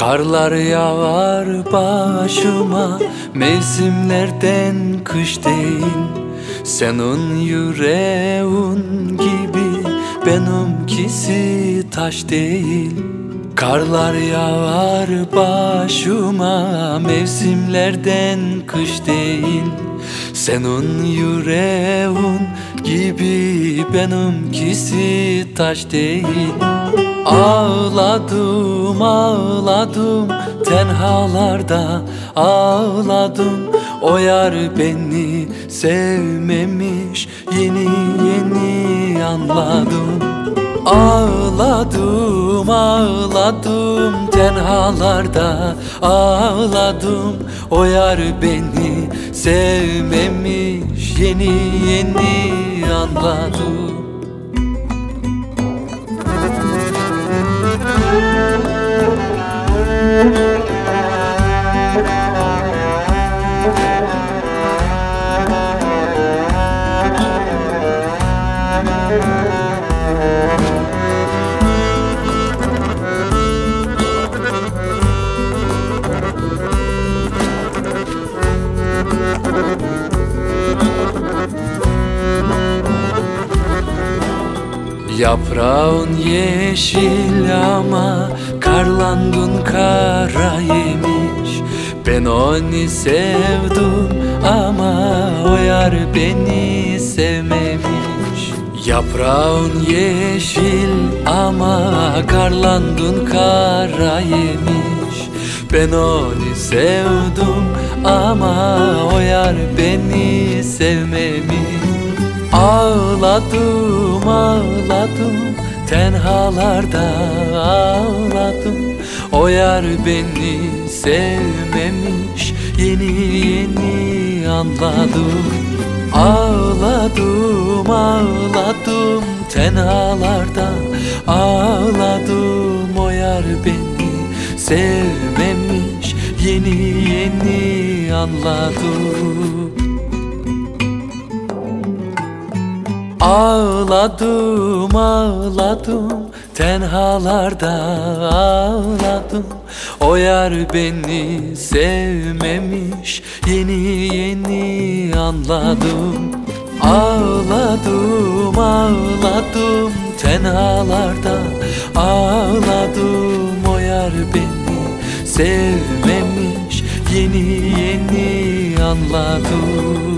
Karlar yağar başıma, mevsimlerden kış değil. Senin yüreğin gibi benimkisi taş değil. Karlar yağar başıma, mevsimlerden kış değil. Senin yüreğin gibi benimkisi taş değil. Ağladım, ağladım, tenhalarda ağladım. O yar beni sevmemiş, yeni yeni anladım. Ağladım, ağladım, tenhalarda ağladım. O yar beni sevmemiş, yeni yeni anladım. Yaprağın yeşil ama karlandın kara yemiş. Ben onu sevdim ama o yar beni sevmemiş. Yaprağın yeşil ama karlandın kara yemiş. Ben onu sevdim ama o yar beni sevmemiş. Ağladım, ağladım, tenhalarda ağladım. O yar beni sevmemiş, yeni yeni anladım. Ağladım, ağladım, tenhalarda ağladım. O yar beni sevmemiş, yeni yeni anladım. Ağladım, ağladım, tenhalarda ağladım. O yar beni sevmemiş, yeni yeni anladım. Ağladım, ağladım, tenhalarda ağladım. O yar beni sevmemiş, yeni yeni anladım.